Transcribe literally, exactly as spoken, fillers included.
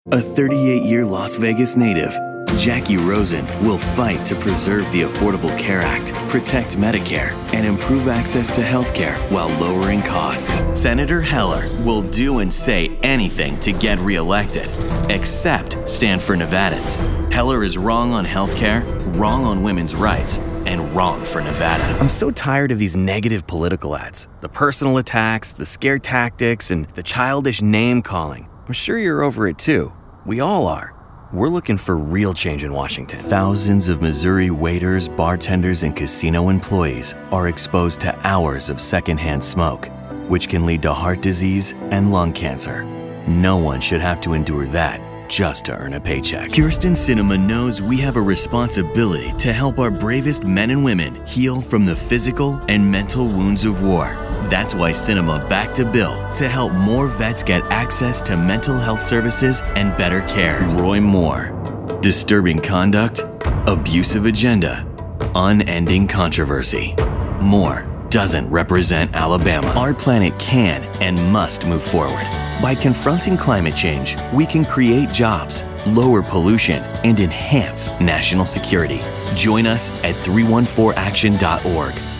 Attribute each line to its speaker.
Speaker 1: A thirty-eight-year Las Vegas native, Jackie Rosen will fight to preserve the Affordable Care Act, protect Medicare, and improve access to health care while lowering costs. Senator Heller will do and say anything to get reelected, except stand for Nevadans. Heller is wrong on health care, wrong on women's rights, and wrong for Nevada. I'm so tired of these negative political ads. The personal attacks, the scare tactics, and the childish name-calling. I'm sure you're over it too. We all are. We're looking for real change in Washington. Thousands of Missouri waiters, bartenders, and casino employees are exposed to hours of secondhand smoke, which can lead to heart disease and lung cancer. No one should have to endure that just to earn a paycheck. Kirsten Sinema knows we have a responsibility to help our bravest men and women heal from the physical and mental wounds of war. That's why Sinema backed a bill to help more vets get access to mental health services and better care. Roy Moore. Disturbing conduct, abusive agenda, unending controversy. Moore doesn't represent Alabama. Our planet can and must move forward. By confronting climate change, we can create jobs, lower pollution, and enhance national security. Join us at three one four action dot org.